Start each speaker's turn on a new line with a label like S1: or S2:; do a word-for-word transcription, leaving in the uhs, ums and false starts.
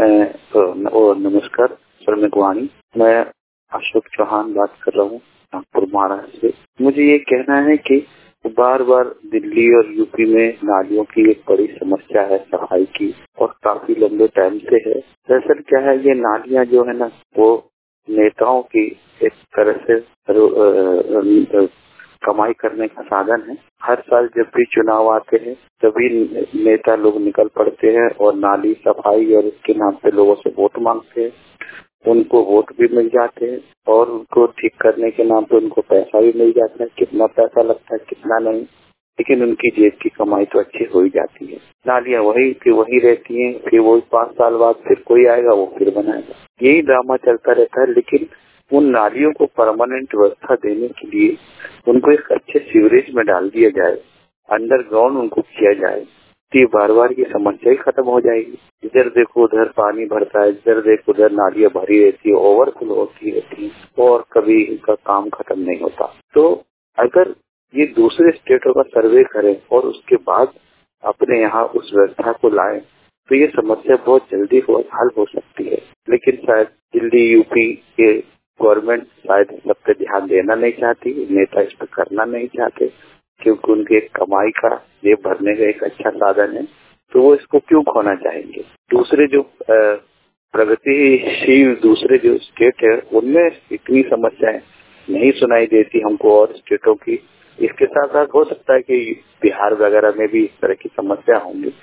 S1: मैं अ, ओ, नमस्कार सर, मैं गुआनी मैं अशोक चौहान बात कर रहा हूँ नागपुर महाराष्ट्र से। मुझे ये कहना है कि बार बार दिल्ली और यूपी में नालियों की एक बड़ी समस्या है सफाई की, और काफी लंबे टाइम से है। दरअसल क्या है, ये नालियां जो है ना, वो नेताओं की एक तरह से अ, अ, कमाई करने का साधन है। हर साल जब भी चुनाव आते हैं तभी नेता लोग निकल पड़ते हैं और नाली सफाई और इसके नाम पे लोगों से वोट मांगते हैं। उनको वोट भी मिल जाते हैं और उनको ठीक करने के नाम पे उनको पैसा भी मिल जाता है। कितना पैसा लगता है कितना नहीं, लेकिन उनकी जेब की कमाई तो अच्छी हो ही जाती है। नालियां वही की वही रहती हैं, फिर वो पाँच साल बाद फिर कोई आएगा वो फिर बनाएगा। यही ड्रामा चलता रहता है। लेकिन उन नालियों को परमानेंट व्यवस्था देने के लिए उनको एक अच्छे सीवरेज में डाल दिया जाए, अंडरग्राउंड उनको किया जाए, तो ये बार बार की समस्या ही खत्म हो जाएगी। इधर देखो उधर पानी भरता है, इधर देखो उधर नालियां भरी रहती है, ओवरफ्लो होती रहती है और कभी इनका काम खत्म नहीं होता। तो अगर ये दूसरे स्टेटों का सर्वे करें और उसके बाद अपने यहाँ उस व्यवस्था को लाएं तो ये समस्या बहुत जल्दी हो हल हो सकती है। लेकिन शायद दिल्ली यूपी के गवर्नमेंट शायद इस सब पे ध्यान देना नहीं चाहती, नेता इस पर करना नहीं चाहते, क्योंकि उनके कमाई का जेब भरने का एक अच्छा साधन है, तो वो इसको क्यों खोना चाहेंगे। दूसरे जो प्रगतिशील दूसरे जो स्टेट है उनमें इतनी समस्याएं नहीं सुनाई देती हमको और स्टेटों की। इसके साथ साथ हो सकता है कि बिहार वगैरह में भी इस तरह की समस्या होंगी।